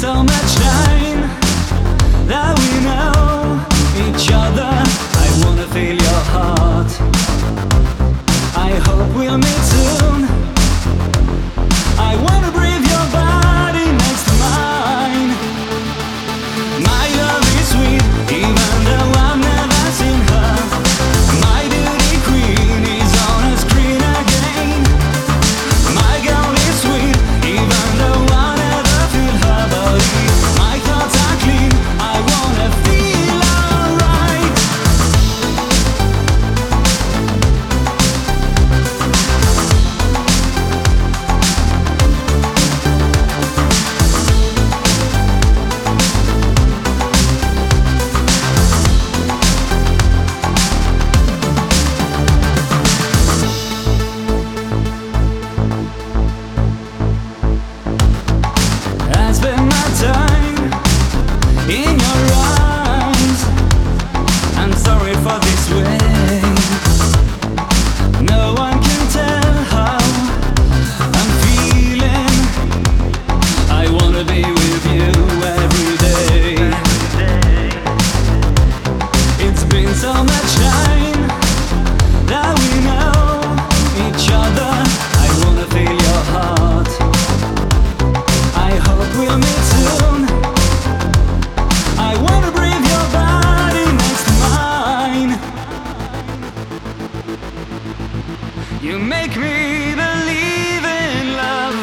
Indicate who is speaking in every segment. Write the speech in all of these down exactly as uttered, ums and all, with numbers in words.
Speaker 1: so much time that we know each other. I wanna feel your heart. I hope we'll meet soon. I wanna breathe your body next to mine. My love is sweet, even though I've never seen her. My beauty queen is on a screen again. My girl is sweet, even though I never feel her body. My thoughts are clean, I wanna feel alright. I spend my time in your arms. I'm sorry for this way. No one can tell how I'm feeling. I wanna be with you every day. It's been so much time that we know each other. I wanna feel your heart. I hope we'll meet soon. I wanna breathe your body next to mine. You make me believe in love.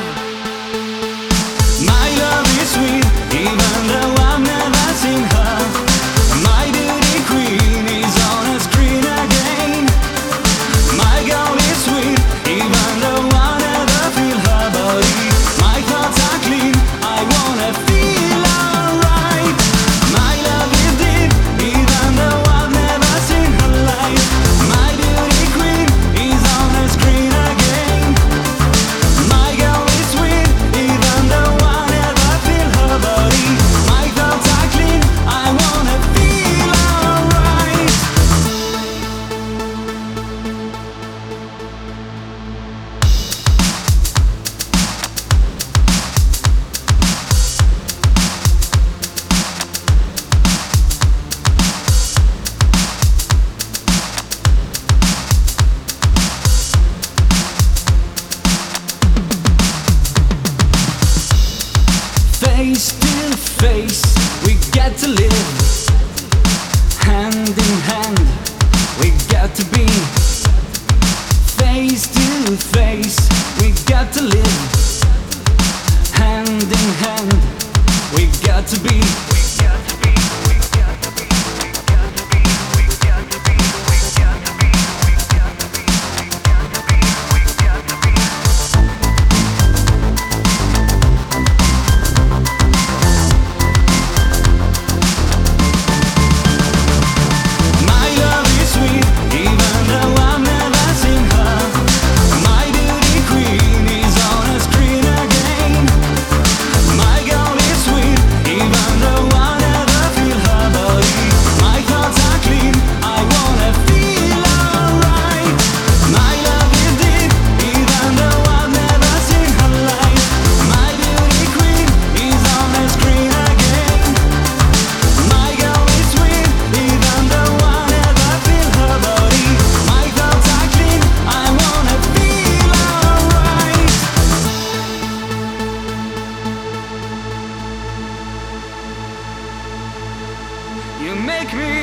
Speaker 1: My love is sweet, even though I've never seen her. My beauty queen is on a screen again. My girl is sweet, even though I never feel her body. My thoughts are clean, I wanna feel alright. My love is deep, even though I've never seen her light. My beauty queen is on a screen again. My girl is sweet, even though I never feel her body. My thoughts are clean, I wanna feel alright. Face to face, we got to live. Hand in hand, we got to be. Face to face, we got to live. Hand in hand, we got to be. We got to be, we got to be, we got to be, we got to be, we got to be, we got to be, we got to be, we got to be. My love is sweet, even though I've never seen her. My beauty queen is on a screen again. My girl is sweet, even though I never feel her body. My thoughts are clean, I wanna feel alright. My love is deep, even though I've never seen her light. My beauty queen is on a screen again. My girl is sweet, even though I never feel her body. My thoughts are clean, I wanna feel alright. You make me